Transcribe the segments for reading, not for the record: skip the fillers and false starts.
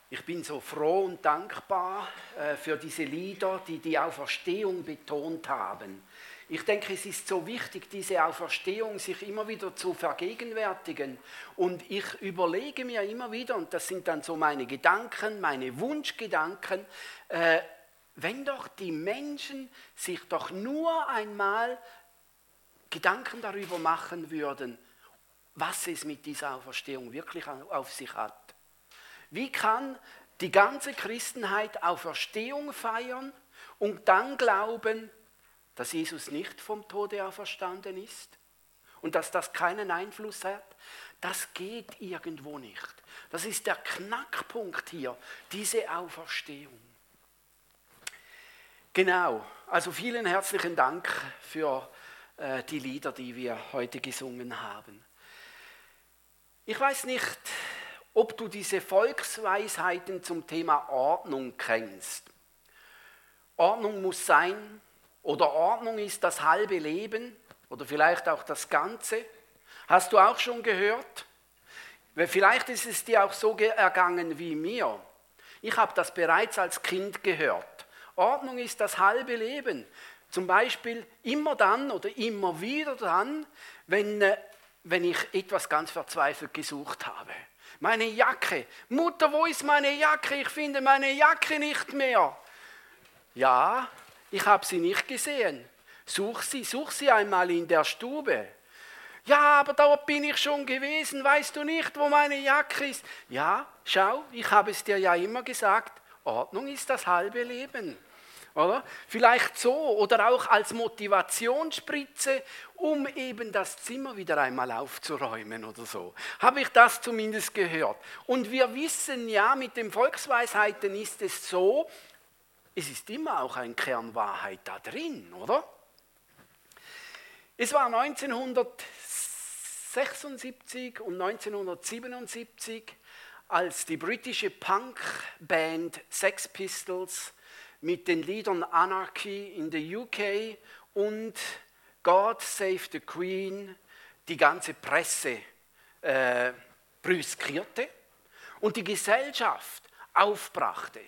Ich bin so froh und dankbar für diese Lieder, die die Auferstehung betont haben. Ich denke, es ist so wichtig, diese Auferstehung sich immer wieder zu vergegenwärtigen. Und ich überlege mir immer wieder, und das sind dann so meine Gedanken, meine Wunschgedanken, wenn doch die Menschen sich doch nur einmal Gedanken darüber machen würden, was es mit dieser Auferstehung wirklich auf sich hat. Wie kann die ganze Christenheit Auferstehung feiern und dann glauben, dass Jesus nicht vom Tode auferstanden ist und dass das keinen Einfluss hat? Das geht irgendwo nicht. Das ist der Knackpunkt hier, diese Auferstehung. Genau, also vielen herzlichen Dank für die Lieder, die wir heute gesungen haben. Ich weiß nicht, ob du diese Volksweisheiten zum Thema Ordnung kennst. Ordnung muss sein oder Ordnung ist das halbe Leben oder vielleicht auch das Ganze. Hast du auch schon gehört? Vielleicht ist es dir auch so ergangen wie mir. Ich habe das bereits als Kind gehört. Ordnung ist das halbe Leben. Zum Beispiel immer dann oder immer wieder dann, wenn ich etwas ganz verzweifelt gesucht habe. Meine Jacke. Mutter, wo ist meine Jacke? Ich finde meine Jacke nicht mehr. Ja, ich habe sie nicht gesehen. Such sie einmal in der Stube. Ja, aber dort bin ich schon gewesen. Weißt du nicht, wo meine Jacke ist? Ja, schau, ich habe es dir ja immer gesagt. Ordnung ist das halbe Leben. Oder? Vielleicht so oder auch als Motivationsspritze, um eben das Zimmer wieder einmal aufzuräumen oder so. Habe ich das zumindest gehört. Und wir wissen ja, mit den Volksweisheiten ist es so, es ist immer auch ein Kern Wahrheit da drin, oder? Es war 1976 und 1977, als die britische Punkband Sex Pistols mit den Liedern Anarchy in the UK und God Save the Queen die ganze Presse brüskierte und die Gesellschaft aufbrachte.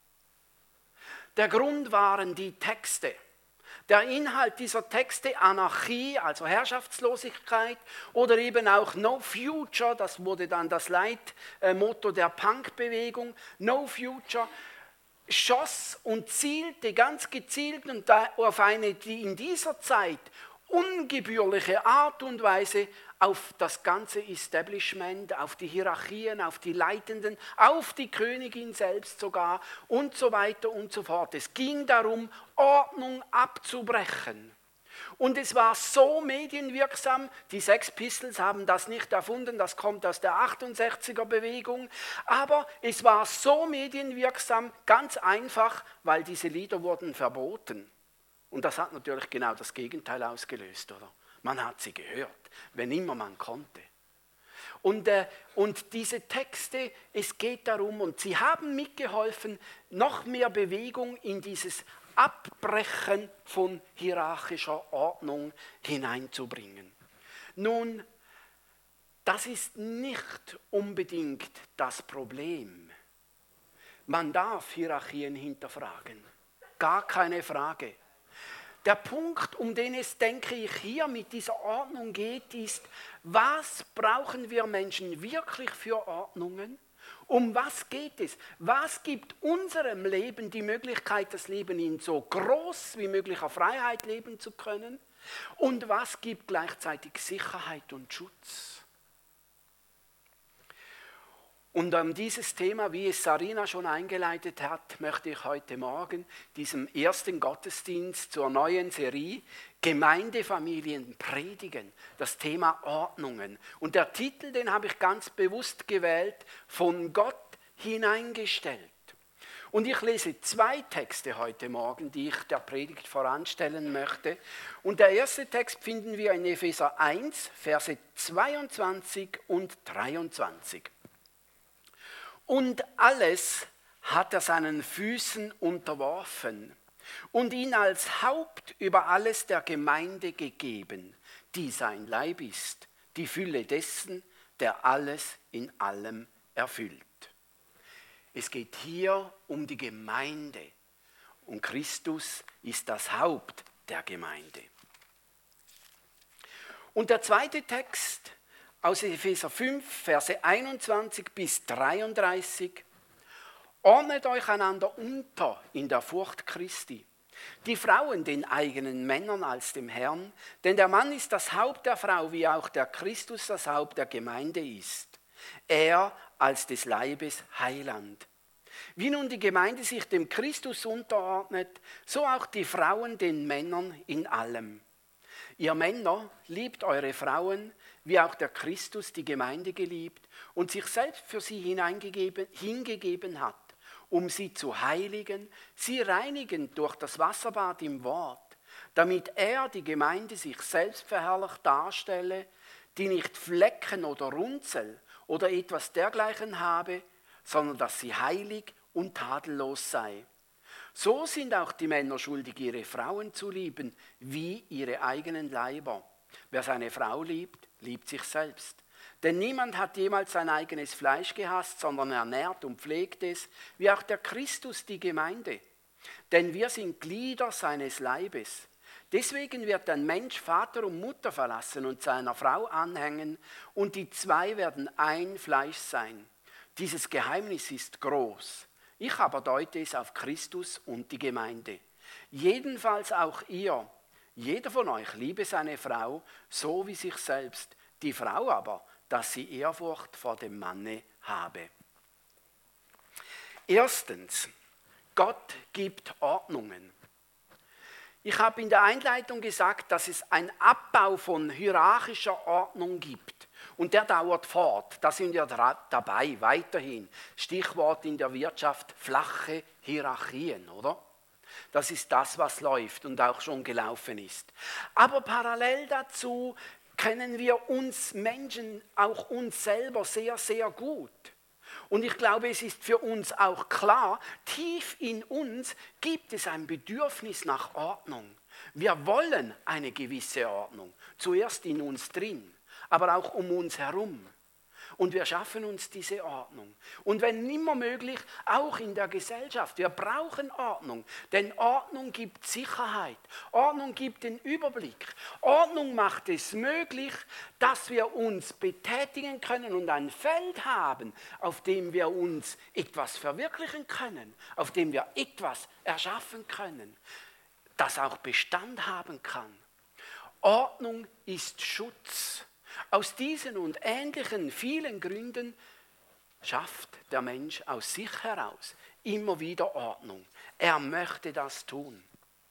Der Grund waren die Texte. Der Inhalt dieser Texte, Anarchie, also Herrschaftslosigkeit, oder eben auch No Future, das wurde dann das Leitmotto der Punkbewegung, No Future, schoss und zielte ganz gezielt und auf eine, die in dieser Zeit ungebührliche Art und Weise auf das ganze Establishment, auf die Hierarchien, auf die Leitenden, auf die Königin selbst sogar und so weiter und so fort. Es ging darum, Ordnung abzubrechen. Und es war so medienwirksam, die Sex Pistols haben das nicht erfunden, das kommt aus der 68er-Bewegung, aber es war so medienwirksam, ganz einfach, weil diese Lieder wurden verboten. Und das hat natürlich genau das Gegenteil ausgelöst, oder? Man hat sie gehört, wenn immer man konnte. Und diese Texte, es geht darum, und sie haben mitgeholfen, noch mehr Bewegung in dieses Abbrechen von hierarchischer Ordnung hineinzubringen. Nun, das ist nicht unbedingt das Problem. Man darf Hierarchien hinterfragen, gar keine Frage. Der Punkt, um den es, denke ich, hier mit dieser Ordnung geht, ist, was brauchen wir Menschen wirklich für Ordnungen? Um was geht es? Was gibt unserem Leben die Möglichkeit, das Leben in so groß wie möglicher Freiheit leben zu können? Und was gibt gleichzeitig Sicherheit und Schutz? Und dieses Thema, wie es Sarina schon eingeleitet hat, möchte ich heute Morgen diesem ersten Gottesdienst zur neuen Serie Gemeindefamilien predigen, das Thema Ordnungen. Und der Titel, den habe ich ganz bewusst gewählt, von Gott hineingestellt. Und ich lese 2 Texte heute Morgen, die ich der Predigt voranstellen möchte. Und der erste Text finden wir in Epheser 1, Verse 22 und 23. Und alles hat er seinen Füßen unterworfen und ihn als Haupt über alles der Gemeinde gegeben, die sein Leib ist, die Fülle dessen, der alles in allem erfüllt. Es geht hier um die Gemeinde. Und Christus ist das Haupt der Gemeinde. Und der zweite Text aus Epheser 5, Verse 21 bis 33. Ordnet euch einander unter in der Furcht Christi. Die Frauen den eigenen Männern als dem Herrn, denn der Mann ist das Haupt der Frau, wie auch der Christus das Haupt der Gemeinde ist. Er als des Leibes Heiland. Wie nun die Gemeinde sich dem Christus unterordnet, so auch die Frauen den Männern in allem. Ihr Männer, liebt eure Frauen, wie auch der Christus die Gemeinde geliebt und sich selbst für sie hingegeben hat, um sie zu heiligen, sie reinigend durch das Wasserbad im Wort, damit er, die Gemeinde, sich selbst verherrlicht darstelle, die nicht Flecken oder Runzel oder etwas dergleichen habe, sondern dass sie heilig und tadellos sei. So sind auch die Männer schuldig, ihre Frauen zu lieben, wie ihre eigenen Leiber. Wer seine Frau liebt, liebt sich selbst. Denn niemand hat jemals sein eigenes Fleisch gehasst, sondern ernährt und pflegt es, wie auch der Christus die Gemeinde. Denn wir sind Glieder seines Leibes. Deswegen wird ein Mensch Vater und Mutter verlassen und seiner Frau anhängen, und die zwei werden ein Fleisch sein. Dieses Geheimnis ist groß. Ich aber deute es auf Christus und die Gemeinde. Jedenfalls auch ihr, jeder von euch liebe seine Frau, so wie sich selbst, die Frau aber, dass sie Ehrfurcht vor dem Manne habe. Erstens, Gott gibt Ordnungen. Ich habe in der Einleitung gesagt, dass es einen Abbau von hierarchischer Ordnung gibt. Und der dauert fort. Da sind wir dabei, weiterhin. Stichwort in der Wirtschaft, flache Hierarchien, oder? Das ist das, was läuft und auch schon gelaufen ist. Aber parallel dazu kennen wir uns Menschen, auch uns selber sehr, sehr gut. Und ich glaube, es ist für uns auch klar, tief in uns gibt es ein Bedürfnis nach Ordnung. Wir wollen eine gewisse Ordnung, zuerst in uns drin, aber auch um uns herum. Und wir schaffen uns diese Ordnung. Und wenn immer möglich, auch in der Gesellschaft. Wir brauchen Ordnung, denn Ordnung gibt Sicherheit. Ordnung gibt den Überblick. Ordnung macht es möglich, dass wir uns betätigen können und ein Feld haben, auf dem wir uns etwas verwirklichen können, auf dem wir etwas erschaffen können, das auch Bestand haben kann. Ordnung ist Schutz. Aus diesen und ähnlichen vielen Gründen schafft der Mensch aus sich heraus immer wieder Ordnung. Er möchte das tun.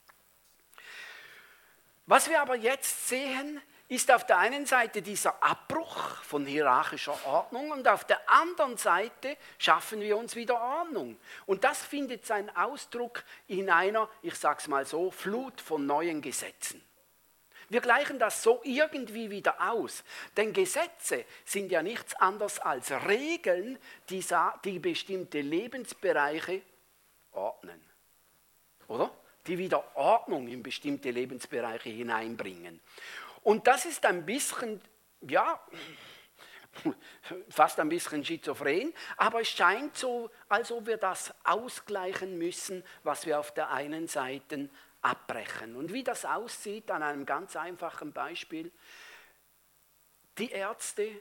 Was wir aber jetzt sehen, ist auf der einen Seite dieser Abbruch von hierarchischer Ordnung und auf der anderen Seite schaffen wir uns wieder Ordnung. Und das findet seinen Ausdruck in einer, ich sage es mal so, Flut von neuen Gesetzen. Wir gleichen das so irgendwie wieder aus, denn Gesetze sind ja nichts anderes als Regeln, die bestimmte Lebensbereiche ordnen, oder? Die wieder Ordnung in bestimmte Lebensbereiche hineinbringen. Und das ist ein bisschen, ja, fast ein bisschen schizophren, aber es scheint so, als ob wir das ausgleichen müssen, was wir auf der einen Seite abbrechen. Und wie das aussieht, an einem ganz einfachen Beispiel. Die Ärzte,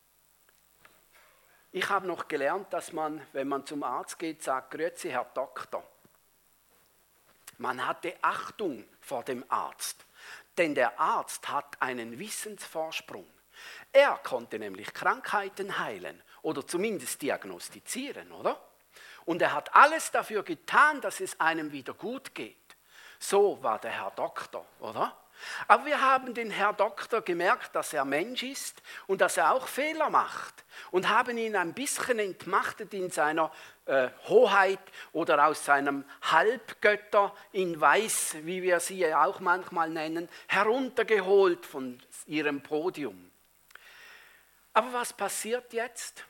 ich habe noch gelernt, dass man, wenn man zum Arzt geht, sagt, Grüezi, Herr Doktor. Man hatte Achtung vor dem Arzt, denn der Arzt hat einen Wissensvorsprung. Er konnte nämlich Krankheiten heilen oder zumindest diagnostizieren, oder? Und er hat alles dafür getan, dass es einem wieder gut geht. So war der Herr Doktor, oder? Aber wir haben den Herr Doktor gemerkt, dass er Mensch ist und dass er auch Fehler macht und haben ihn ein bisschen entmachtet in seiner Hoheit oder aus seinem Halbgötter in Weiß, wie wir sie auch manchmal nennen, heruntergeholt von ihrem Podium. Aber was passiert jetzt?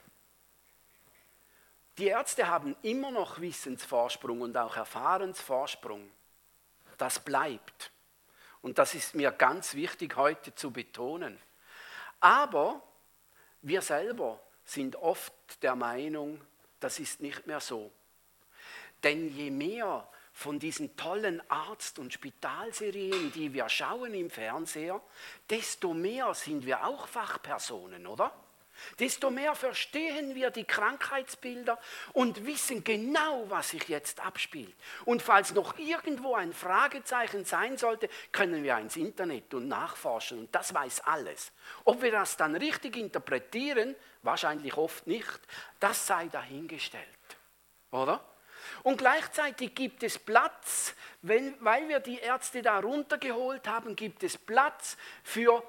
Die Ärzte haben immer noch Wissensvorsprung und auch Erfahrensvorsprung. Das bleibt. Und das ist mir ganz wichtig heute zu betonen. Aber wir selber sind oft der Meinung, das ist nicht mehr so. Denn je mehr von diesen tollen Arzt- und Spitalserien, die wir schauen im Fernseher, desto mehr sind wir auch Fachpersonen, oder? Desto mehr verstehen wir die Krankheitsbilder und wissen genau, was sich jetzt abspielt. Und falls noch irgendwo ein Fragezeichen sein sollte, können wir ins Internet und nachforschen und das weiß alles. Ob wir das dann richtig interpretieren, wahrscheinlich oft nicht, das sei dahingestellt, oder? Und gleichzeitig gibt es Platz, weil wir die Ärzte da runtergeholt haben, gibt es Platz für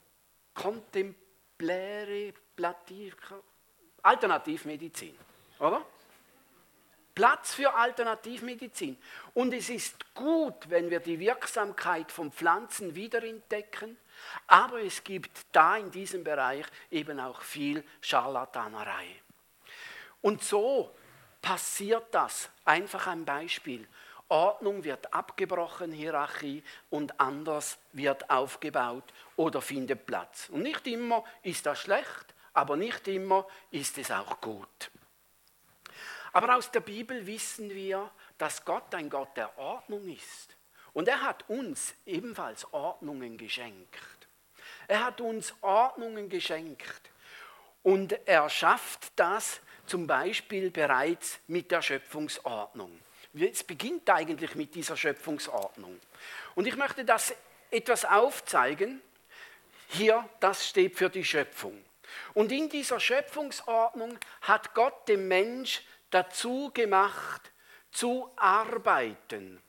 Alternativmedizin, oder? Platz für Alternativmedizin. Und es ist gut, wenn wir die Wirksamkeit von Pflanzen wiederentdecken, aber es gibt da in diesem Bereich eben auch viel Scharlatanerei. Und so passiert das. Einfach ein Beispiel. Ordnung wird abgebrochen, Hierarchie, und anders wird aufgebaut oder findet Platz. Und nicht immer ist das schlecht, aber nicht immer ist es auch gut. Aber aus der Bibel wissen wir, dass Gott ein Gott der Ordnung ist. Und er hat uns ebenfalls Ordnungen geschenkt. Er hat uns Ordnungen geschenkt. Und er schafft das zum Beispiel bereits mit der Schöpfungsordnung. Es beginnt eigentlich mit dieser Schöpfungsordnung. Und ich möchte das etwas aufzeigen. Hier, das steht für die Schöpfung. Und in dieser Schöpfungsordnung hat Gott den Mensch dazu gemacht, zu arbeiten.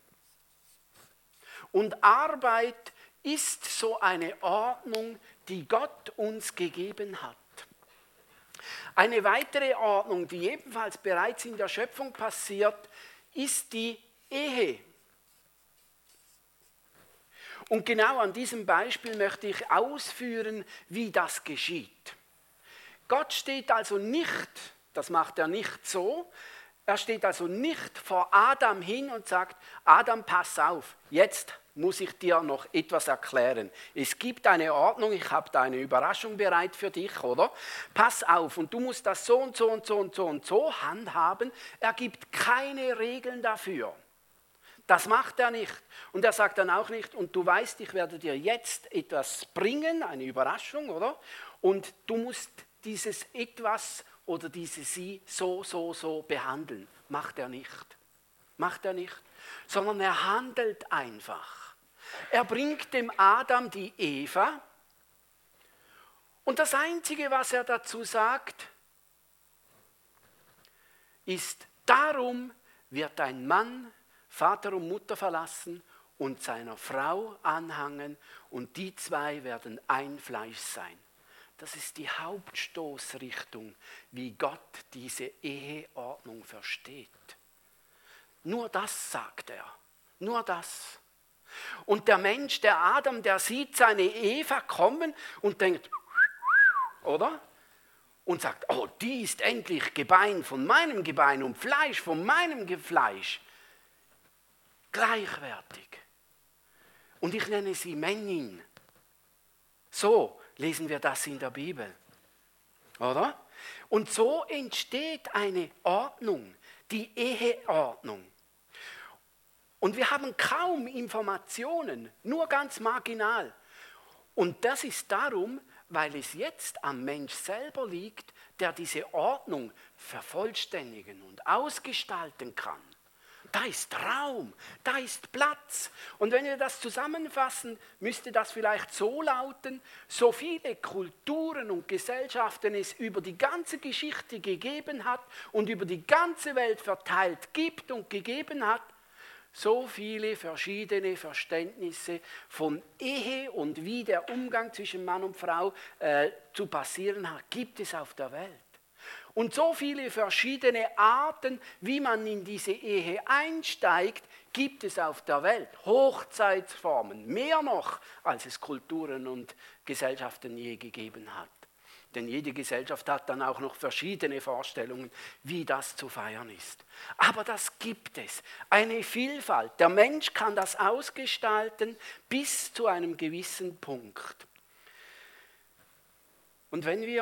Und Arbeit ist so eine Ordnung, die Gott uns gegeben hat. Eine weitere Ordnung, die ebenfalls bereits in der Schöpfung passiert, ist die Ehe. Und genau an diesem Beispiel möchte ich ausführen, wie das geschieht. Gott steht also nicht, das macht er nicht so, er steht also nicht vor Adam hin und sagt, Adam, pass auf, jetzt muss ich dir noch etwas erklären. Es gibt eine Ordnung, ich habe da eine Überraschung bereit für dich, oder? Pass auf, und du musst das so und so und so und so und so handhaben. Er gibt keine Regeln dafür. Das macht er nicht. Und er sagt dann auch nicht, und du weißt, ich werde dir jetzt etwas bringen, eine Überraschung, oder? Und du musst dieses etwas oder diese sie so behandeln. Macht er nicht. Macht er nicht. Sondern er handelt einfach. Er bringt dem Adam die Eva und das Einzige, was er dazu sagt, ist, darum wird ein Mann Vater und Mutter verlassen und seiner Frau anhangen und die zwei werden ein Fleisch sein. Das ist die Hauptstoßrichtung, wie Gott diese Eheordnung versteht. Nur das sagt er, nur das. Und der Mensch, der Adam, der sieht seine Eva kommen und denkt, oder? Und sagt, oh, die ist endlich Gebein von meinem Gebein und Fleisch von meinem Fleisch. Gleichwertig. Und ich nenne sie Männin. So lesen wir das in der Bibel. Oder? Und so entsteht eine Ordnung, die Eheordnung. Und wir haben kaum Informationen, nur ganz marginal. Und das ist darum, weil es jetzt am Mensch selber liegt, der diese Ordnung vervollständigen und ausgestalten kann. Da ist Raum, da ist Platz. Und wenn wir das zusammenfassen, müsste das vielleicht so lauten, so viele Kulturen und Gesellschaften es über die ganze Geschichte gegeben hat und über die ganze Welt verteilt gibt und gegeben hat, so viele verschiedene Verständnisse von Ehe und wie der Umgang zwischen Mann und Frau zu passieren hat, gibt es auf der Welt. Und so viele verschiedene Arten, wie man in diese Ehe einsteigt, gibt es auf der Welt. Hochzeitsformen, mehr noch, als es Kulturen und Gesellschaften je gegeben hat. Denn jede Gesellschaft hat dann auch noch verschiedene Vorstellungen, wie das zu feiern ist. Aber das gibt es, eine Vielfalt. Der Mensch kann das ausgestalten bis zu einem gewissen Punkt. Und wenn wir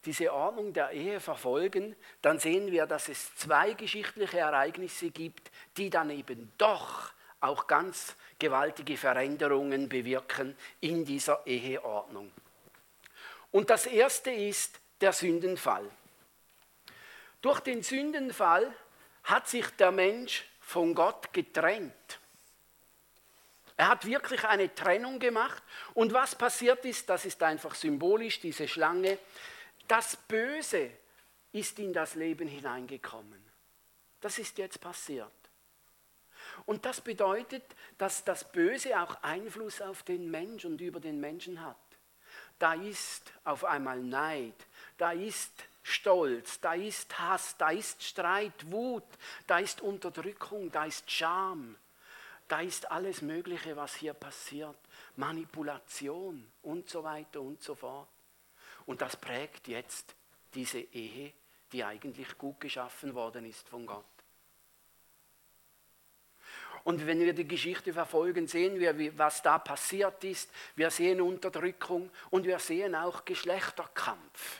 diese Ordnung der Ehe verfolgen, dann sehen wir, dass es 2 geschichtliche Ereignisse gibt, die dann eben doch auch ganz gewaltige Veränderungen bewirken in dieser Eheordnung. Und das erste ist der Sündenfall. Durch den Sündenfall hat sich der Mensch von Gott getrennt. Er hat wirklich eine Trennung gemacht. Und was passiert ist, das ist einfach symbolisch, diese Schlange. Das Böse ist in das Leben hineingekommen. Das ist jetzt passiert. Und das bedeutet, dass das Böse auch Einfluss auf den Mensch und über den Menschen hat. Da ist auf einmal Neid, da ist Stolz, da ist Hass, da ist Streit, Wut, da ist Unterdrückung, da ist Scham, da ist alles Mögliche, was hier passiert, Manipulation und so weiter und so fort. Und das prägt jetzt diese Ehe, die eigentlich gut geschaffen worden ist von Gott. Und wenn wir die Geschichte verfolgen, sehen wir, was da passiert ist. Wir sehen Unterdrückung und wir sehen auch Geschlechterkampf.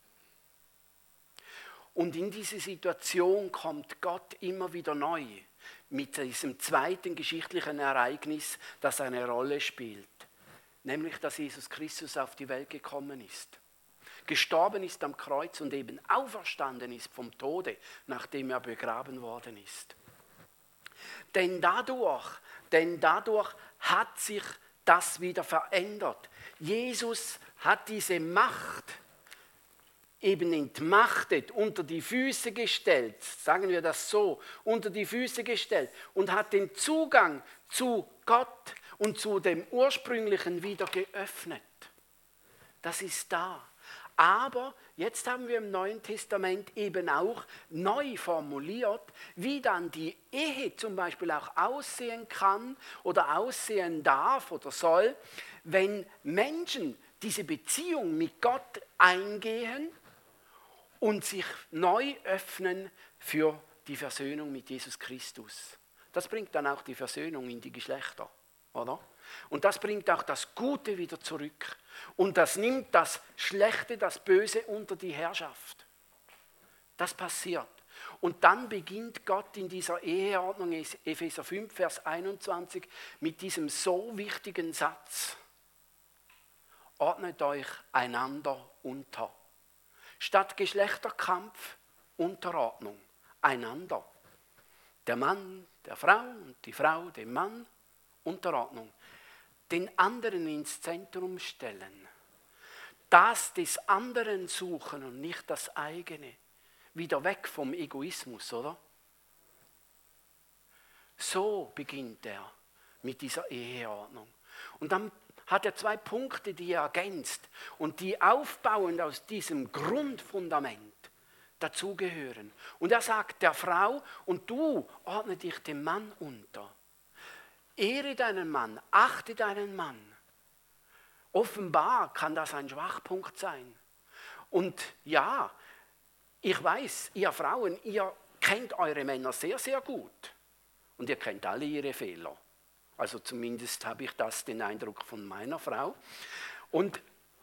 Und in diese Situation kommt Gott immer wieder neu mit diesem zweiten geschichtlichen Ereignis, das eine Rolle spielt. Nämlich, dass Jesus Christus auf die Welt gekommen ist. Gestorben ist am Kreuz und eben auferstanden ist vom Tode, nachdem er begraben worden ist. Denn dadurch hat sich das wieder verändert. Jesus hat diese Macht eben entmachtet, unter die Füße gestellt, sagen wir das so, unter die Füße gestellt und hat den Zugang zu Gott und zu dem Ursprünglichen wieder geöffnet. Das ist da. Aber jetzt haben wir im Neuen Testament eben auch neu formuliert, wie dann die Ehe zum Beispiel auch aussehen kann oder aussehen darf oder soll, wenn Menschen diese Beziehung mit Gott eingehen und sich neu öffnen für die Versöhnung mit Jesus Christus. Das bringt dann auch die Versöhnung in die Geschlechter, oder? Und das bringt auch das Gute wieder zurück. Und das nimmt das Schlechte, das Böse unter die Herrschaft. Das passiert. Und dann beginnt Gott in dieser Eheordnung, Epheser 5, Vers 21, mit diesem so wichtigen Satz. Ordnet euch einander unter. Statt Geschlechterkampf, Unterordnung. Einander. Der Mann, der Frau und die Frau, dem Mann, Unterordnung. Den anderen ins Zentrum stellen. Das des anderen suchen und nicht das eigene. Wieder weg vom Egoismus, oder? So beginnt er mit dieser Eheordnung. Und dann hat er 2 Punkte, die er ergänzt und die aufbauend aus diesem Grundfundament dazugehören. Und er sagt der Frau, und du ordne dich dem Mann unter. Ehre deinen Mann, achte deinen Mann. Offenbar kann das ein Schwachpunkt sein. Und ja, ich weiß, ihr Frauen, ihr kennt eure Männer sehr, sehr gut. Und ihr kennt alle ihre Fehler. Also zumindest habe ich den Eindruck von meiner Frau. Und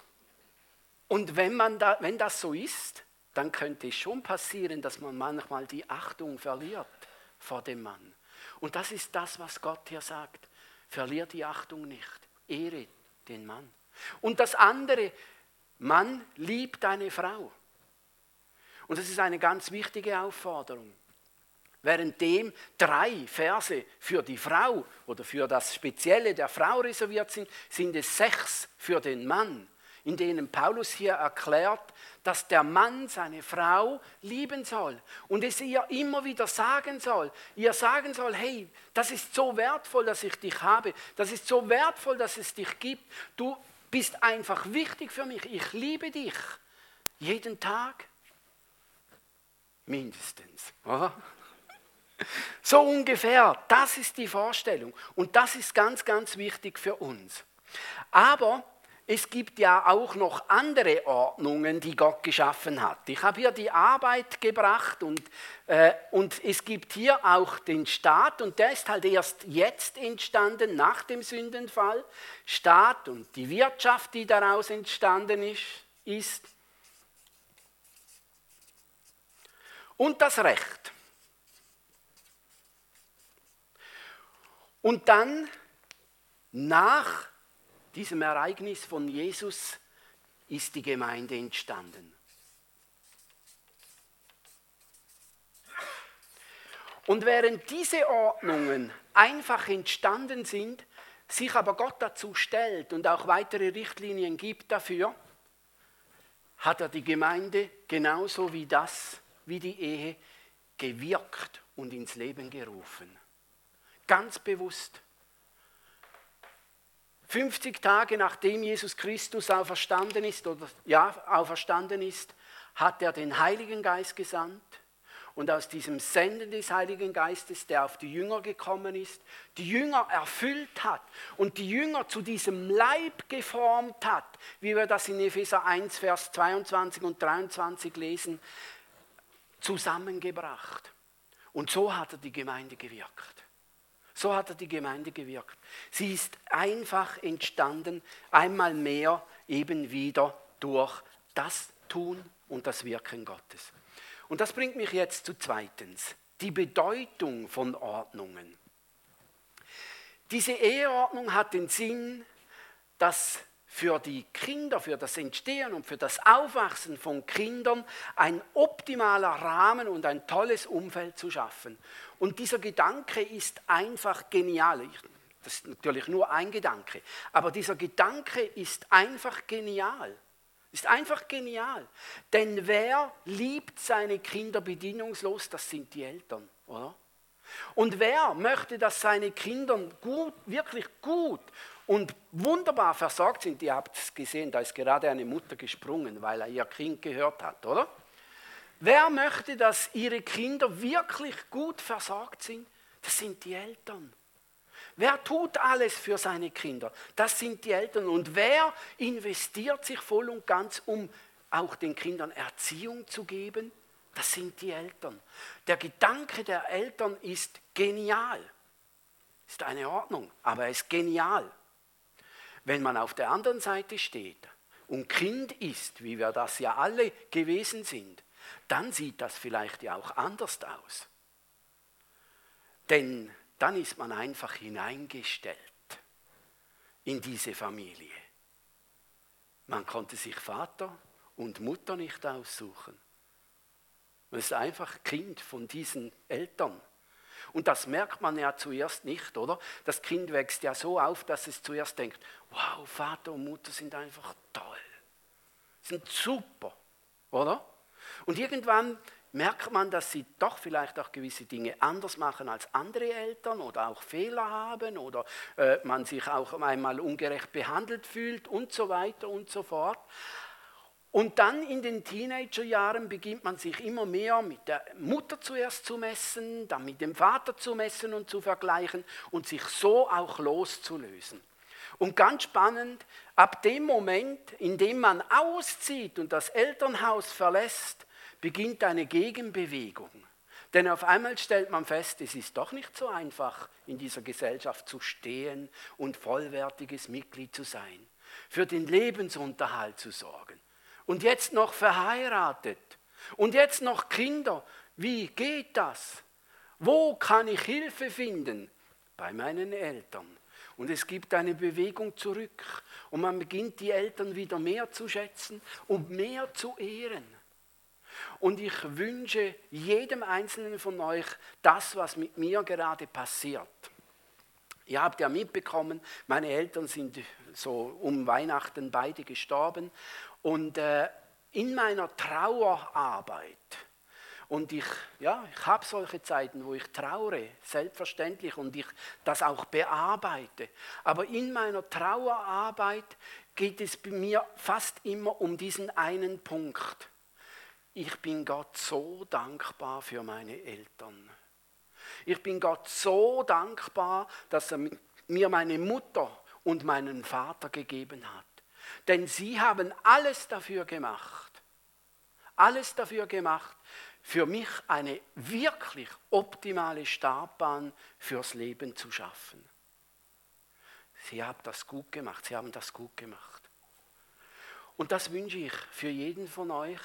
wenn das so ist, dann könnte es schon passieren, dass man manchmal die Achtung verliert vor dem Mann. Und das ist das, was Gott hier sagt. Verlier die Achtung nicht. Ehre den Mann. Und das andere, Mann, lieb deine Frau. Und das ist eine ganz wichtige Aufforderung. Währenddem 3 Verse für die Frau oder für das Spezielle der Frau reserviert sind, sind es 6 für den Mann, in denen Paulus hier erklärt, dass der Mann seine Frau lieben soll und es ihr immer wieder sagen soll. Ihr sagen soll, hey, das ist so wertvoll, dass ich dich habe. Das ist so wertvoll, dass es dich gibt. Du bist einfach wichtig für mich. Ich liebe dich. Jeden Tag. Mindestens. Oder? So ungefähr. Das ist die Vorstellung. Und das ist ganz, ganz wichtig für uns. Aber es gibt ja auch noch andere Ordnungen, die Gott geschaffen hat. Ich habe hier die Arbeit gebracht und es gibt hier auch den Staat und der ist halt erst jetzt entstanden, nach dem Sündenfall. Staat und die Wirtschaft, die daraus entstanden ist. und das Recht. Und dann, nach diesem Ereignis von Jesus, ist die Gemeinde entstanden. Und während diese Ordnungen einfach entstanden sind, sich aber Gott dazu stellt und auch weitere Richtlinien gibt dafür, hat er die Gemeinde genauso wie die Ehe gewirkt und ins Leben gerufen. Ganz bewusst. 50 Tage nachdem Jesus Christus auferstanden ist, hat er den Heiligen Geist gesandt. Und aus diesem Senden des Heiligen Geistes, der auf die Jünger gekommen ist, die Jünger erfüllt hat und die Jünger zu diesem Leib geformt hat, wie wir das in Epheser 1, Vers 22 und 23 lesen, zusammengebracht. Und so hat er die Gemeinde gewirkt. So hat er die Gemeinde gewirkt. Sie ist einfach entstanden, einmal mehr eben wieder durch das Tun und das Wirken Gottes. Und das bringt mich jetzt zu zweitens, die Bedeutung von Ordnungen. Diese Eheordnung hat den Sinn, dass für die Kinder, für das Entstehen und für das Aufwachsen von Kindern ein optimaler Rahmen und ein tolles Umfeld zu schaffen. Und dieser Gedanke ist einfach genial. Das ist natürlich nur ein Gedanke, aber dieser Gedanke ist einfach genial. Ist einfach genial. Denn wer liebt seine Kinder bedingungslos? Das sind die Eltern, oder? Und wer möchte, dass seine Kinder wirklich gut und wunderbar versorgt sind? Ihr habt es gesehen, da ist gerade eine Mutter gesprungen, weil er ihr Kind gehört hat, oder? Wer möchte, dass ihre Kinder wirklich gut versorgt sind? Das sind die Eltern. Wer tut alles für seine Kinder? Das sind die Eltern. Und wer investiert sich voll und ganz, um auch den Kindern Erziehung zu geben? Das sind die Eltern. Der Gedanke der Eltern ist genial. Ist eine Ordnung, aber er ist genial. Wenn man auf der anderen Seite steht und Kind ist, wie wir das ja alle gewesen sind, dann sieht das vielleicht ja auch anders aus. Denn dann ist man einfach hineingestellt in diese Familie. Man konnte sich Vater und Mutter nicht aussuchen. Man ist einfach Kind von diesen Eltern. Und das merkt man ja zuerst nicht, oder? Das Kind wächst ja so auf, dass es zuerst denkt, wow, Vater und Mutter sind einfach toll, sind super, oder? Und irgendwann merkt man, dass sie doch vielleicht auch gewisse Dinge anders machen als andere Eltern oder auch Fehler haben oder man sich auch einmal ungerecht behandelt fühlt und so weiter und so fort. Und dann in den Teenagerjahren beginnt man sich immer mehr mit der Mutter zuerst zu messen, dann mit dem Vater zu messen und zu vergleichen und sich so auch loszulösen. Und ganz spannend, ab dem Moment, in dem man auszieht und das Elternhaus verlässt, beginnt eine Gegenbewegung. Denn auf einmal stellt man fest, es ist doch nicht so einfach, in dieser Gesellschaft zu stehen und vollwertiges Mitglied zu sein, für den Lebensunterhalt zu sorgen. Und jetzt noch verheiratet und jetzt noch Kinder. Wie geht das? Wo kann ich Hilfe finden? Bei meinen Eltern. Und es gibt eine Bewegung zurück und man beginnt die Eltern wieder mehr zu schätzen und mehr zu ehren. Und ich wünsche jedem Einzelnen von euch das, was mit mir gerade passiert. Ihr habt ja mitbekommen, meine Eltern sind so um Weihnachten beide gestorben. Und in meiner Trauerarbeit, und ich habe solche Zeiten, wo ich traure, selbstverständlich, und ich das auch bearbeite. Aber in meiner Trauerarbeit geht es bei mir fast immer um diesen einen Punkt. Ich bin Gott so dankbar für meine Eltern. Ich bin Gott so dankbar, dass er mir meine Mutter und meinen Vater gegeben hat. Denn sie haben alles dafür gemacht, für mich eine wirklich optimale Startbahn fürs Leben zu schaffen. Sie haben das gut gemacht. Und das wünsche ich für jeden von euch,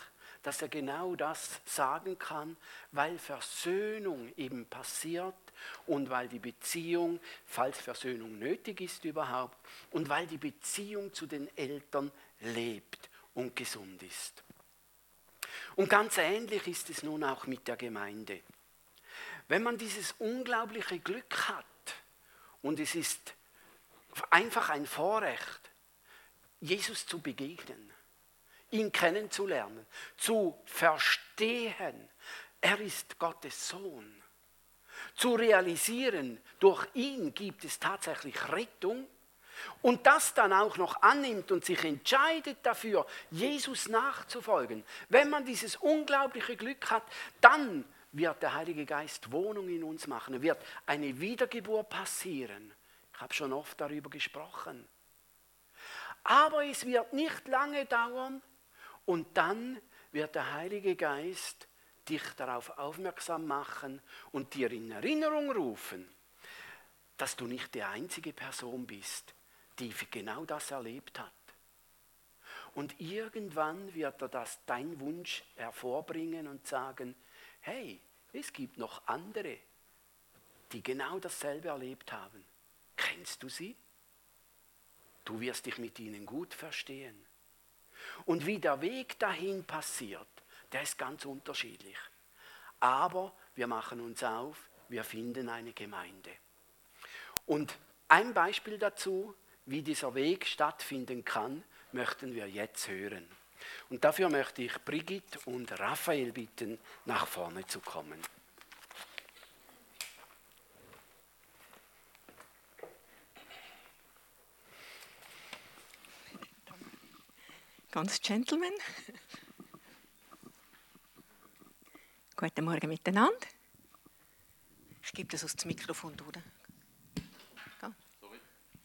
dass er genau das sagen kann, weil Versöhnung eben passiert und weil die Beziehung, falls Versöhnung nötig ist überhaupt, und weil die Beziehung zu den Eltern lebt und gesund ist. Und ganz ähnlich ist es nun auch mit der Gemeinde. Wenn man dieses unglaubliche Glück hat, und es ist einfach ein Vorrecht, Jesus zu begegnen, ihn kennenzulernen, zu verstehen, er ist Gottes Sohn, zu realisieren, durch ihn gibt es tatsächlich Rettung und das dann auch noch annimmt und sich entscheidet dafür, Jesus nachzufolgen. Wenn man dieses unglaubliche Glück hat, dann wird der Heilige Geist Wohnung in uns machen, wird eine Wiedergeburt passieren. Ich habe schon oft darüber gesprochen. Aber es wird nicht lange dauern und dann wird der Heilige Geist dich darauf aufmerksam machen und dir in Erinnerung rufen, dass du nicht die einzige Person bist, die genau das erlebt hat. Und irgendwann wird er das, dein Wunsch hervorbringen und sagen, hey, es gibt noch andere, die genau dasselbe erlebt haben. Kennst du sie? Du wirst dich mit ihnen gut verstehen. Und wie der Weg dahin passiert, der ist ganz unterschiedlich. Aber wir machen uns auf, wir finden eine Gemeinde. Und ein Beispiel dazu, wie dieser Weg stattfinden kann, möchten wir jetzt hören. Und dafür möchte ich Brigitte und Raphael bitten, nach vorne zu kommen. Ganz Gentleman. Guten Morgen miteinander. Ich gebe das aus dem Mikrofon durch. Sorry.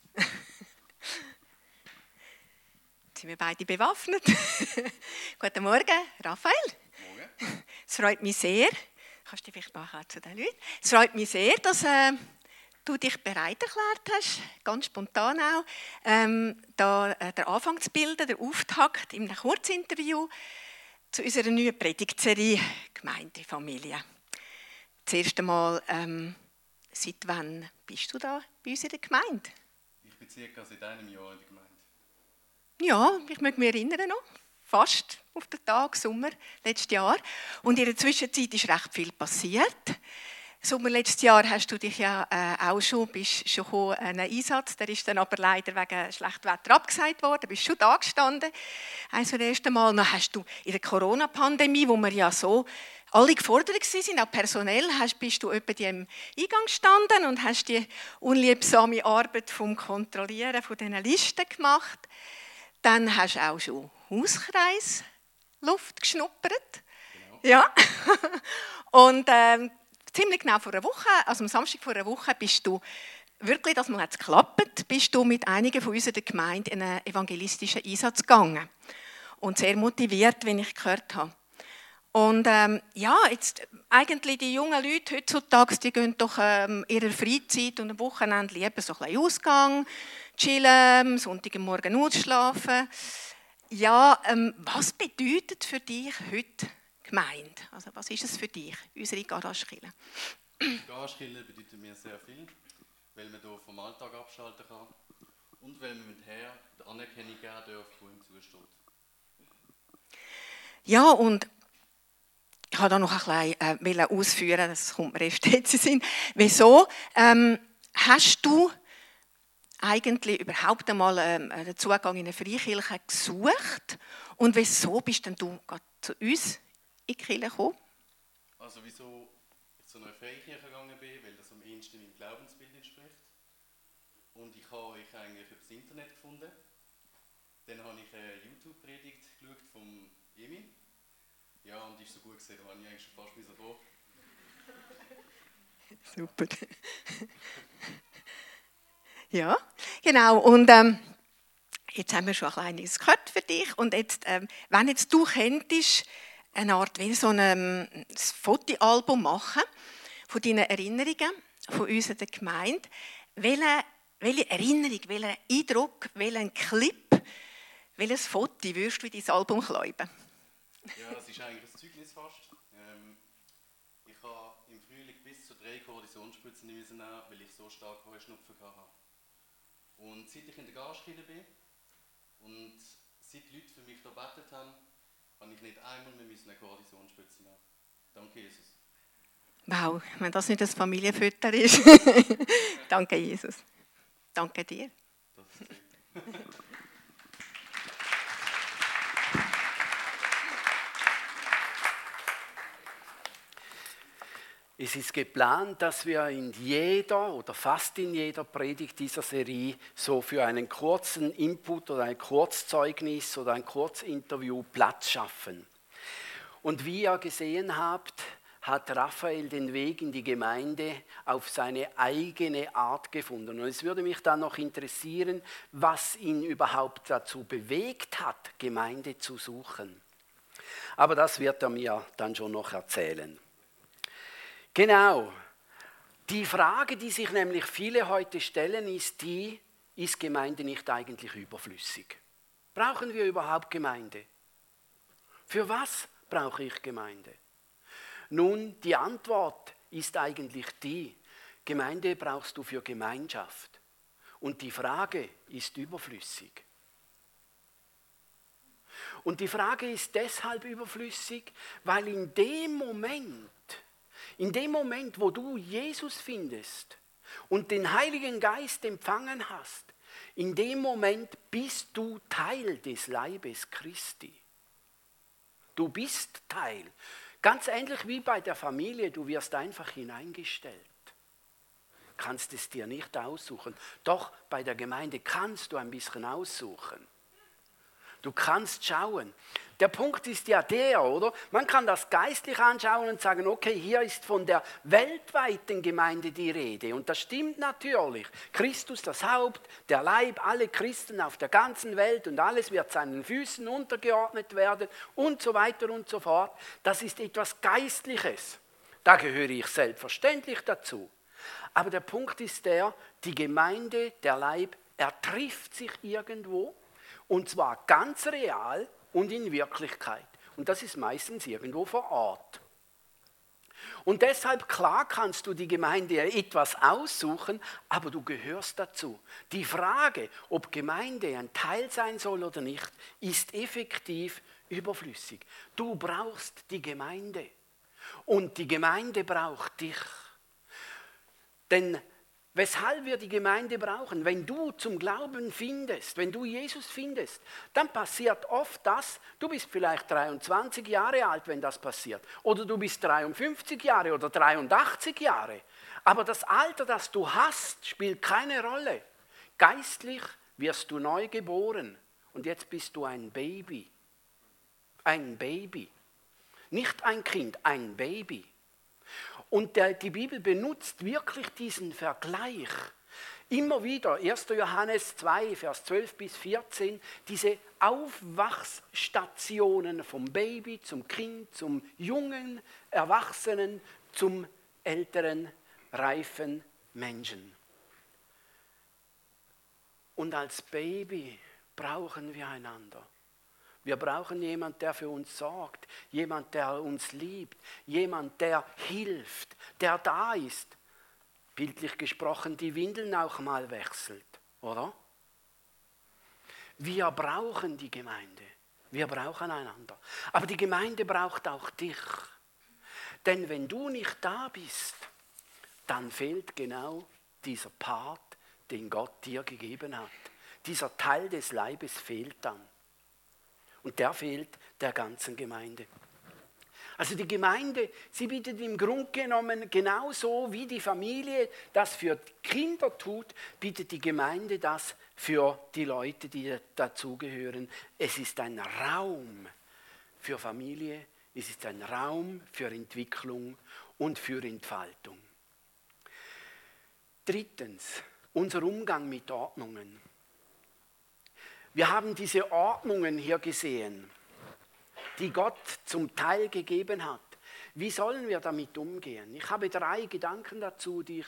Jetzt sind wir beide bewaffnet. Guten Morgen, Raphael. Morgen. Es freut mich sehr. Kannst du dich vielleicht nachher zu den Leuten? Es freut mich sehr, dass du dich bereit erklärt hast, ganz spontan auch, da den Anfang zu bilden, den Auftakt in einem Kurzinterview zu unserer neuen Predigtserie Gemeindefamilie. Das erste Mal, seit wann bist du da bei uns in der Gemeinde? Ich bin circa seit einem Jahr in der Gemeinde. Ja, ich möchte mich erinnern noch. Fast auf den Tag, Sommer, letztes Jahr. Und in der Zwischenzeit ist recht viel passiert. Sommer letztes Jahr hast du dich ja auch bist schon gekommen, einen Einsatz, der ist dann aber leider wegen schlechtem Wetter abgesagt worden, bist schon da gestanden. Also das erste Mal, dann hast du in der Corona-Pandemie, wo wir ja so alle gefordert waren, auch personell, bist du etwa im Eingang gestanden und hast die unliebsame Arbeit vom Kontrollieren von diesen Listen gemacht. Dann hast du auch schon Hauskreisluft geschnuppert. Genau. Ja. Und ziemlich genau vor einer Woche, also am Samstag vor einer Woche, bist du wirklich, das hat es geklappt, bist du mit einigen von uns in der Gemeinde in einen evangelistischen Einsatz gegangen. Und sehr motiviert, wie ich gehört habe. Und jetzt eigentlich die jungen Leute heutzutage, die gehen doch ihrer Freizeit und am Wochenende lieber so ein bisschen Ausgang, chillen, am Sonntagmorgen ausschlafen. Ja, was bedeutet für dich heute Gemeinde? Also was ist es für dich, unsere Garagekirche? Die Garagekirche bedeutet mir sehr viel, weil man hier vom Alltag abschalten kann und weil man mit Herrn die Anerkennung geben darf, die ihm zusteht. Ja, und ich wollte da noch ein bisschen ausführen, das kommt mir erst jetzt in den Sinn. Wieso hast du eigentlich überhaupt einmal den Zugang in eine Freikirche gesucht? Und wieso bist denn du gerade zu uns in die Kirche gekommen? Also wieso ich zu einer Freikirche gegangen bin, weil das am ehesten meinem Glaubensbild entspricht. Und ich habe euch eigentlich über das Internet gefunden. Dann habe ich eine YouTube-Predigt geschaut vom Emil. Ja, und die ist so gut gesehen, da habe ich eigentlich schon fast bis da. Super. Ja, genau. Und jetzt haben wir schon ein kleines gehört für dich. Und jetzt, wenn jetzt du könntest, eine Art wie so ein Fotoalbum machen von deinen Erinnerungen von uns in der Gemeinde, welche Erinnerung, welchen Eindruck, welchen Clip, welches Foto würdest du in dein Album kleben? Ja, es ist eigentlich ein Zeugnis fast. Ich habe im Frühling bis zu 3 Kortisonspritzen nehmen, weil ich so stark Heuschnupfen hatte. Und seit ich in der Gastkirche bin und seit die Leute für mich da gebetet haben, habe ich nicht einmal mehr eine Kortisonspritze nehmen. Danke, Jesus. Wow, wenn das nicht ein Familienfutter ist. Danke, Jesus. Danke dir. Das ist Es ist geplant, dass wir in jeder oder fast in jeder Predigt dieser Serie so für einen kurzen Input oder ein Kurzzeugnis oder ein Kurzinterview Platz schaffen. Und wie ihr gesehen habt, hat Raphael den Weg in die Gemeinde auf seine eigene Art gefunden. Und es würde mich dann noch interessieren, was ihn überhaupt dazu bewegt hat, Gemeinde zu suchen. Aber das wird er mir dann schon noch erzählen. Genau. Die Frage, die sich nämlich viele heute stellen, ist die, ist Gemeinde nicht eigentlich überflüssig? Brauchen wir überhaupt Gemeinde? Für was brauche ich Gemeinde? Nun, die Antwort ist eigentlich die, Gemeinde brauchst du für Gemeinschaft. Und die Frage ist überflüssig. Und die Frage ist deshalb überflüssig, weil in dem Moment, wo du Jesus findest und den Heiligen Geist empfangen hast, in dem Moment bist du Teil des Leibes Christi. Du bist Teil. Ganz ähnlich wie bei der Familie, du wirst einfach hineingestellt. Kannst es dir nicht aussuchen. Doch bei der Gemeinde kannst du ein bisschen aussuchen. Du kannst schauen. Der Punkt ist ja der, oder? Man kann das geistlich anschauen und sagen, okay, hier ist von der weltweiten Gemeinde die Rede. Und das stimmt natürlich. Christus das Haupt, der Leib, alle Christen auf der ganzen Welt und alles wird seinen Füßen untergeordnet werden und so weiter und so fort. Das ist etwas Geistliches. Da gehöre ich selbstverständlich dazu. Aber der Punkt ist der, die Gemeinde, der Leib, er trifft sich irgendwo. Und zwar ganz real und in Wirklichkeit. Und das ist meistens irgendwo vor Ort. Und deshalb, klar kannst du die Gemeinde etwas aussuchen, aber du gehörst dazu. Die Frage, ob Gemeinde ein Teil sein soll oder nicht, ist effektiv überflüssig. Du brauchst die Gemeinde. Und die Gemeinde braucht dich. Denn weshalb wir die Gemeinde brauchen, wenn du zum Glauben findest, wenn du Jesus findest, dann passiert oft das, du bist vielleicht 23 Jahre alt, wenn das passiert, oder du bist 53 Jahre oder 83 Jahre. Aber das Alter, das du hast, spielt keine Rolle. Geistlich wirst du neu geboren und jetzt bist du ein Baby. Ein Baby. Nicht ein Kind, ein Baby. Und die Bibel benutzt wirklich diesen Vergleich. Immer wieder, 1. Johannes 2, Vers 12 bis 14, diese Aufwachsstationen vom Baby zum Kind, zum jungen Erwachsenen, zum älteren, reifen Menschen. Und als Baby brauchen wir einander. Wir brauchen jemanden, der für uns sorgt, jemand, der uns liebt, jemand, der hilft, der da ist. Bildlich gesprochen, die Windeln auch mal wechselt, oder? Wir brauchen die Gemeinde, wir brauchen einander. Aber die Gemeinde braucht auch dich. Denn wenn du nicht da bist, dann fehlt genau dieser Part, den Gott dir gegeben hat. Dieser Teil des Leibes fehlt dann. Und der fehlt der ganzen Gemeinde. Also die Gemeinde, sie bietet im Grunde genommen genauso wie die Familie das für Kinder tut, bietet die Gemeinde das für die Leute, die dazugehören. Es ist ein Raum für Familie, es ist ein Raum für Entwicklung und für Entfaltung. Drittens, unser Umgang mit Ordnungen. Wir haben diese Ordnungen hier gesehen, die Gott zum Teil gegeben hat. Wie sollen wir damit umgehen? Ich habe 3 Gedanken dazu, die ich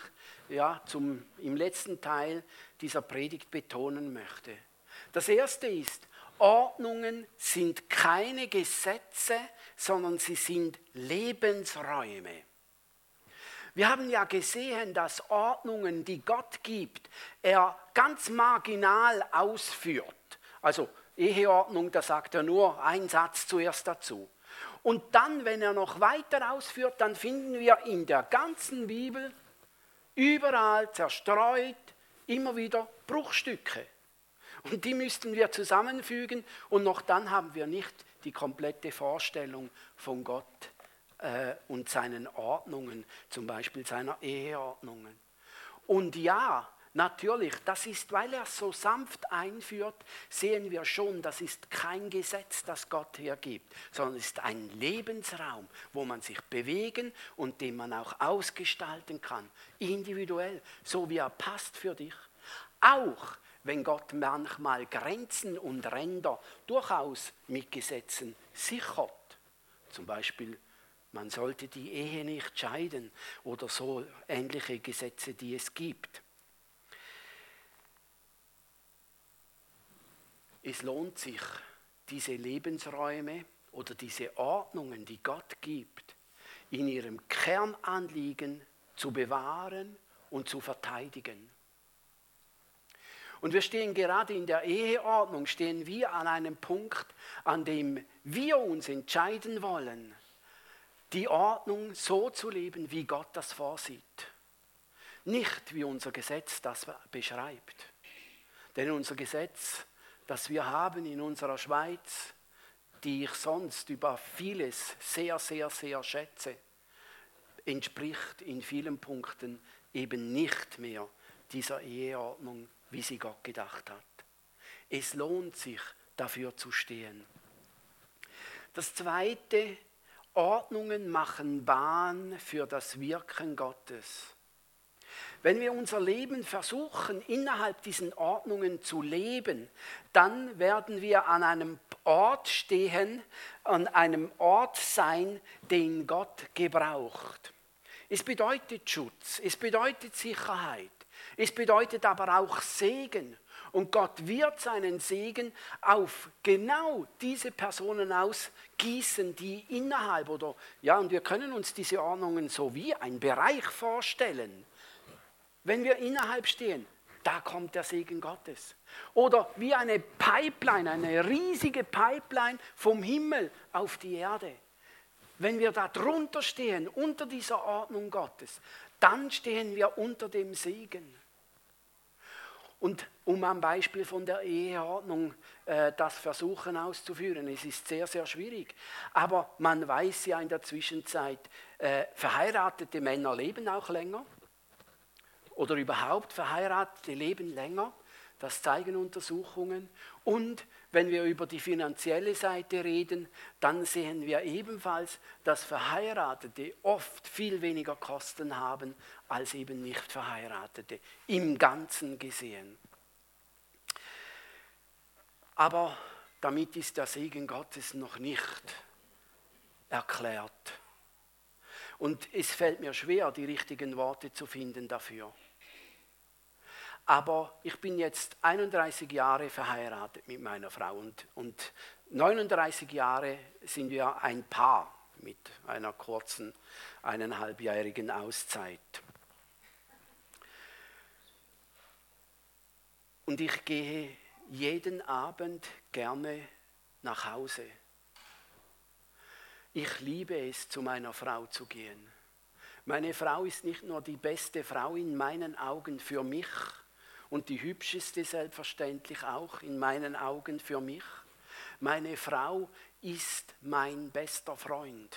im letzten Teil dieser Predigt betonen möchte. Das erste ist, Ordnungen sind keine Gesetze, sondern sie sind Lebensräume. Wir haben ja gesehen, dass Ordnungen, die Gott gibt, er ganz marginal ausführt. Also Eheordnung, da sagt er nur einen Satz zuerst dazu. Und dann, wenn er noch weiter ausführt, dann finden wir in der ganzen Bibel überall zerstreut immer wieder Bruchstücke. Und die müssten wir zusammenfügen und noch dann haben wir nicht die komplette Vorstellung von Gott und seinen Ordnungen, zum Beispiel seiner Eheordnungen. Und ja, natürlich, das ist, weil er es so sanft einführt, sehen wir schon, das ist kein Gesetz, das Gott hergibt, sondern es ist ein Lebensraum, wo man sich bewegen und den man auch ausgestalten kann, individuell, so wie er passt für dich. Auch wenn Gott manchmal Grenzen und Ränder durchaus mit Gesetzen sichert, zum Beispiel man sollte die Ehe nicht scheiden oder so ähnliche Gesetze, die es gibt. Es lohnt sich, diese Lebensräume oder diese Ordnungen, die Gott gibt, in ihrem Kernanliegen zu bewahren und zu verteidigen. Und wir stehen gerade in der Eheordnung, stehen wir an einem Punkt, an dem wir uns entscheiden wollen, die Ordnung so zu leben, wie Gott das vorsieht. Nicht, wie unser Gesetz das beschreibt. Denn unser Gesetz, das wir haben in unserer Schweiz, die ich sonst über vieles sehr, sehr, sehr schätze, entspricht in vielen Punkten eben nicht mehr dieser Eheordnung, wie sie Gott gedacht hat. Es lohnt sich, dafür zu stehen. Das Zweite, Ordnungen machen Bahn für das Wirken Gottes. Wenn wir unser Leben versuchen, innerhalb diesen Ordnungen zu leben, dann werden wir an einem Ort stehen, an einem Ort sein, den Gott gebraucht. Es bedeutet Schutz, es bedeutet Sicherheit, es bedeutet aber auch Segen. Und Gott wird seinen Segen auf genau diese Personen ausgießen, die innerhalb und wir können uns diese Ordnungen so wie ein Bereich vorstellen. Wenn wir innerhalb stehen, da kommt der Segen Gottes. Oder wie eine Pipeline, eine riesige Pipeline vom Himmel auf die Erde. Wenn wir da drunter stehen, unter dieser Ordnung Gottes, dann stehen wir unter dem Segen. Und um am Beispiel von der Eheordnung das versuchen auszuführen, es ist sehr, sehr schwierig. Aber man weiß ja in der Zwischenzeit, verheiratete Männer leben auch länger. Oder überhaupt Verheiratete leben länger. Das zeigen Untersuchungen. Und wenn wir über die finanzielle Seite reden, dann sehen wir ebenfalls, dass Verheiratete oft viel weniger Kosten haben als eben nicht Verheiratete, im Ganzen gesehen. Aber damit ist der Segen Gottes noch nicht erklärt. Und es fällt mir schwer, die richtigen Worte zu finden dafür. Aber ich bin jetzt 31 Jahre verheiratet mit meiner Frau und 39 Jahre sind wir ein Paar mit einer kurzen 1,5-jährigen Auszeit. Und ich gehe jeden Abend gerne nach Hause. Ich liebe es, zu meiner Frau zu gehen. Meine Frau ist nicht nur die beste Frau in meinen Augen für mich und die hübscheste selbstverständlich auch in meinen Augen für mich. Meine Frau ist mein bester Freund.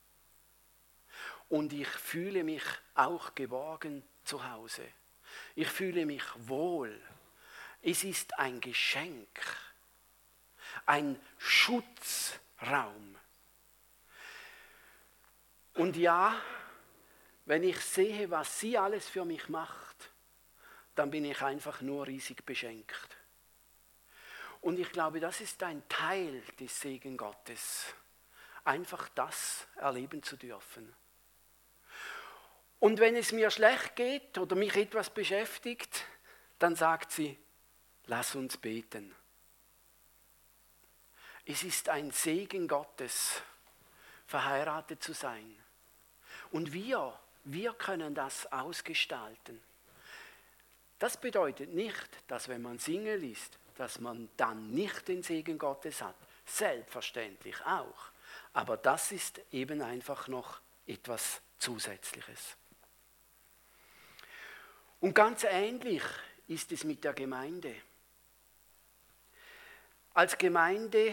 Und ich fühle mich auch geborgen zu Hause. Ich fühle mich wohl. Es ist ein Geschenk, ein Schutzraum. Und ja, wenn ich sehe, was sie alles für mich macht, dann bin ich einfach nur riesig beschenkt. Und ich glaube, das ist ein Teil des Segen Gottes, einfach das erleben zu dürfen. Und wenn es mir schlecht geht oder mich etwas beschäftigt, dann sagt sie, lass uns beten. Es ist ein Segen Gottes, verheiratet zu sein. Und wir können das ausgestalten. Das bedeutet nicht, dass wenn man Single ist, dass man dann nicht den Segen Gottes hat. Selbstverständlich auch. Aber das ist eben einfach noch etwas Zusätzliches. Und ganz ähnlich ist es mit der Gemeinde. Als Gemeinde,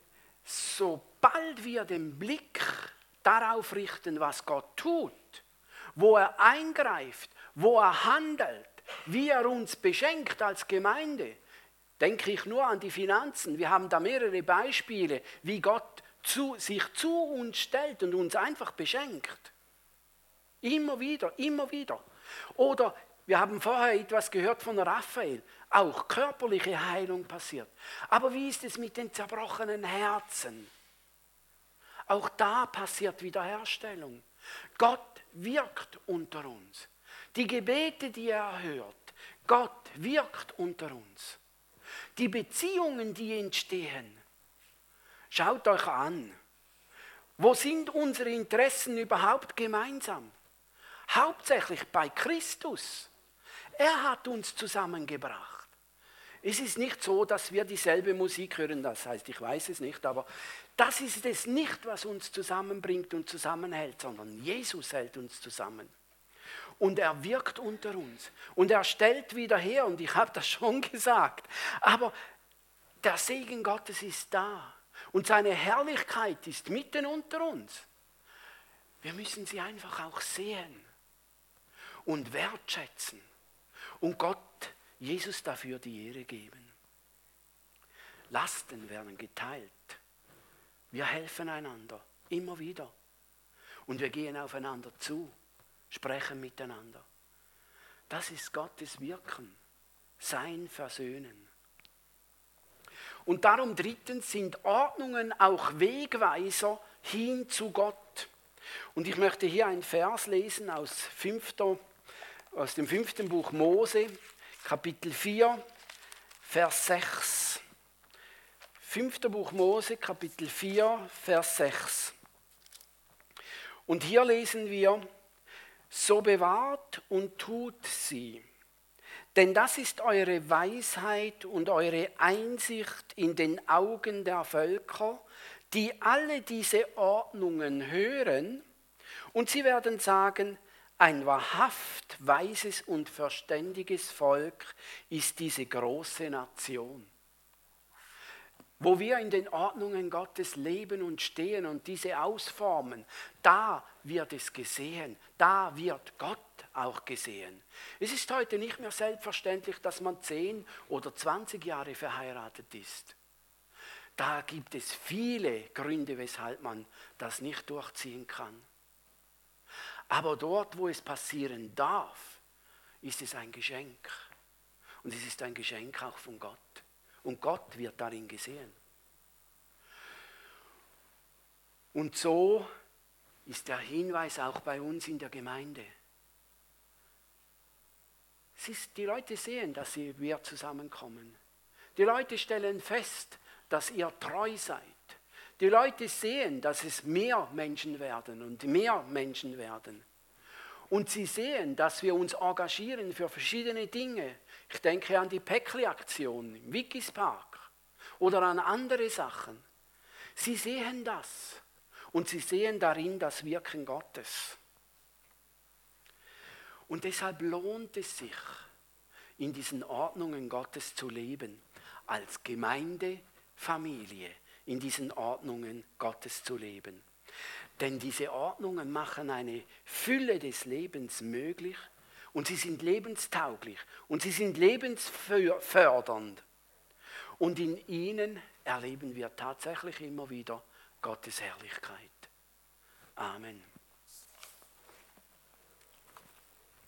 sobald wir den Blick darauf richten, was Gott tut, wo er eingreift, wo er handelt, wie er uns beschenkt als Gemeinde, denke ich nur an die Finanzen. Wir haben da mehrere Beispiele, wie Gott sich zu uns stellt und uns einfach beschenkt. Immer wieder, immer wieder. Oder wir haben vorher etwas gehört von Raphael, auch körperliche Heilung passiert. Aber wie ist es mit den zerbrochenen Herzen? Auch da passiert Wiederherstellung. Gott wirkt unter uns. Die Gebete, die er hört, Gott wirkt unter uns. Die Beziehungen, die entstehen, schaut euch an. Wo sind unsere Interessen überhaupt gemeinsam? Hauptsächlich bei Christus. Er hat uns zusammengebracht. Es ist nicht so, dass wir dieselbe Musik hören, das heißt, ich weiß es nicht, aber das ist es nicht, was uns zusammenbringt und zusammenhält, sondern Jesus hält uns zusammen. Und er wirkt unter uns und er stellt wieder her, und ich habe das schon gesagt, aber der Segen Gottes ist da und seine Herrlichkeit ist mitten unter uns. Wir müssen sie einfach auch sehen und wertschätzen und Gott, Jesus, dafür die Ehre geben. Lasten werden geteilt. Wir helfen einander, immer wieder. Und wir gehen aufeinander zu, sprechen miteinander. Das ist Gottes Wirken, sein Versöhnen. Und darum drittens sind Ordnungen auch Wegweiser hin zu Gott. Und ich möchte hier einen Vers lesen aus dem 5. Buch Mose, Kapitel 4, Vers 6. 5. Buch Mose, Kapitel 4, Vers 6. Und hier lesen wir: So bewahrt und tut sie, denn das ist eure Weisheit und eure Einsicht in den Augen der Völker, die alle diese Ordnungen hören, und sie werden sagen: Ein wahrhaft weises und verständiges Volk ist diese große Nation. Wo wir in den Ordnungen Gottes leben und stehen und diese ausformen, da wird es gesehen, da wird Gott auch gesehen. Es ist heute nicht mehr selbstverständlich, dass man 10 oder 20 Jahre verheiratet ist. Da gibt es viele Gründe, weshalb man das nicht durchziehen kann. Aber dort, wo es passieren darf, ist es ein Geschenk. Und es ist ein Geschenk auch von Gott. Und Gott wird darin gesehen. Und so ist der Hinweis auch bei uns in der Gemeinde. Die Leute sehen, dass wir zusammenkommen. Die Leute stellen fest, dass ihr treu seid. Die Leute sehen, dass es mehr Menschen werden und mehr Menschen werden. Und sie sehen, dass wir uns engagieren für verschiedene Dinge. Ich denke an die Päckli-Aktion im Wikispark oder an andere Sachen. Sie sehen das und sie sehen darin das Wirken Gottes. Und deshalb lohnt es sich, in diesen Ordnungen Gottes zu leben, als Gemeindefamilie in diesen Ordnungen Gottes zu leben. Denn diese Ordnungen machen eine Fülle des Lebens möglich und sie sind lebenstauglich und sie sind lebensfördernd. Und in ihnen erleben wir tatsächlich immer wieder Gottes Herrlichkeit. Amen.